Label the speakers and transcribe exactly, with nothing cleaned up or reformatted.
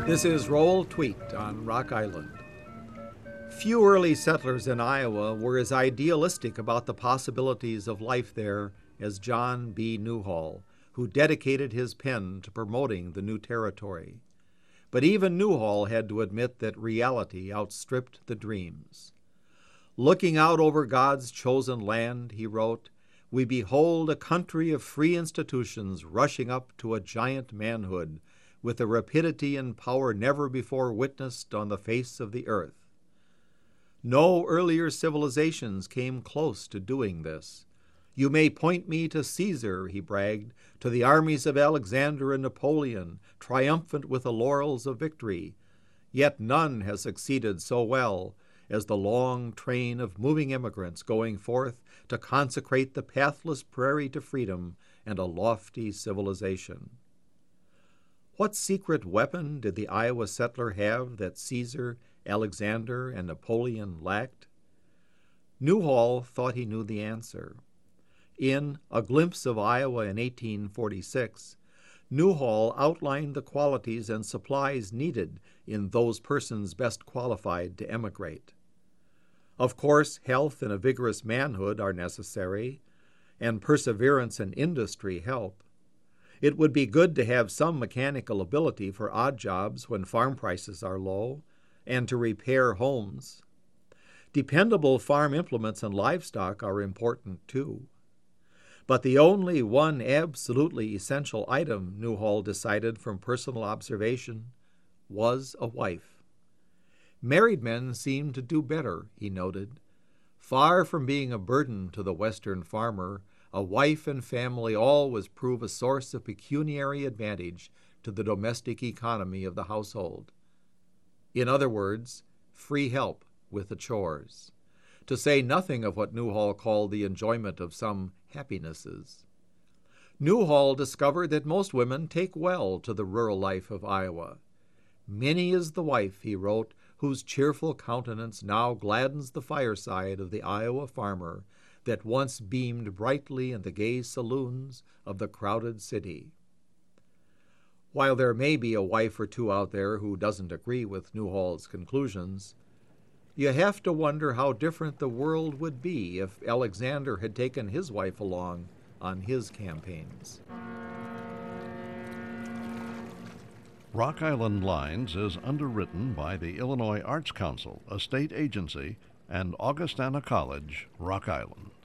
Speaker 1: This is Roll Tweet on Rock Island. Few early settlers in Iowa were as idealistic about the possibilities of life there as John B. Newhall, who dedicated his pen to promoting the new territory. But even Newhall had to admit that reality outstripped the dreams. Looking out over God's chosen land, he wrote, we behold a country of free institutions rushing up to a giant manhood with a rapidity and power never before witnessed on the face of the earth. No earlier civilizations came close to doing this. You may point me to Caesar, he bragged, to the armies of Alexander and Napoleon, triumphant with the laurels of victory. Yet none has succeeded so well as the long train of moving immigrants going forth to consecrate the pathless prairie to freedom and a lofty civilization. What secret weapon did the Iowa settler have that Caesar, Alexander, and Napoleon lacked? Newhall thought he knew the answer. In A Glimpse of Iowa in eighteen forty-six, Newhall outlined the qualities and supplies needed in those persons best qualified to emigrate. Of course, health and a vigorous manhood are necessary, and perseverance and industry help. It would be good to have some mechanical ability for odd jobs when farm prices are low, and to repair homes. Dependable farm implements and livestock are important too. But the only one absolutely essential item, Newhall decided from personal observation, was a wife. Married men seemed to do better, he noted. Far from being a burden to the Western farmer, a wife and family always prove a source of pecuniary advantage to the domestic economy of the household. In other words, free help with the chores, to say nothing of what Newhall called the enjoyment of some happinesses. Newhall discovered that most women take well to the rural life of Iowa. Many is the wife, he wrote, whose cheerful countenance now gladdens the fireside of the Iowa farmer that once beamed brightly in the gay saloons of the crowded city. While there may be a wife or two out there who doesn't agree with Newhall's conclusions, you have to wonder how different the world would be if Alexander had taken his wife along on his campaigns.
Speaker 2: Rock Island Lines is underwritten by the Illinois Arts Council, a state agency, and Augustana College, Rock Island.